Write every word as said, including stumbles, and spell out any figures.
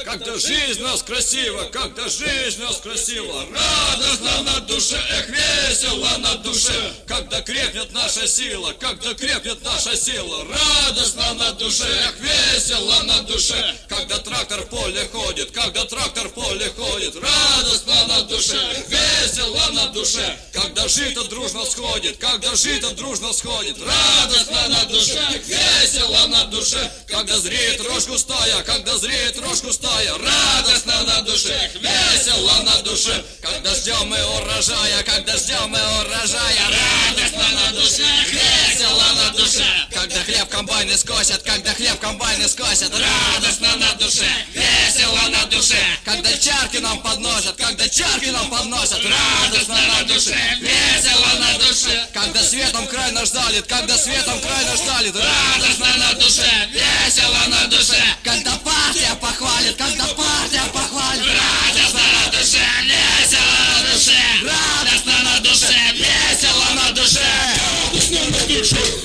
когда жизнь у нас красива, когда жизнь у нас красива. Радостно на душе, эх, весело на душе, когда крепнет наша сила, когда крепнет наша сила. Радостно на душе, эх, весело на душе, когда трактор в поле ходит, когда трактор в поле ходит. Радостно на душе, эх, весело на душе, когда жито дружно сходит, когда жито дружно сходит. Радостно на душе, эх, весело на душе, когда зреет рожь густая, когда зреет рожь густая. Радостно на душе, весело на душе, когда ждем мы урожая, когда ждем мы урожая. Радостно на душе, весело на душе, когда хлеб комбайны скосят, когда хлеб комбайны скосят. Радостно на душе, весело на душе, когда чарки нам подносят, когда чарки нам подносят. Радостно на душе, весело на душе, когда светом край наш залит, когда светом край наш залит. Радостно на душе, весело на душе, когда партия похвалит, когда партия похвалит. Радостно на душе, весело на душе, радостно на душе, весело на душе, радостно на душе.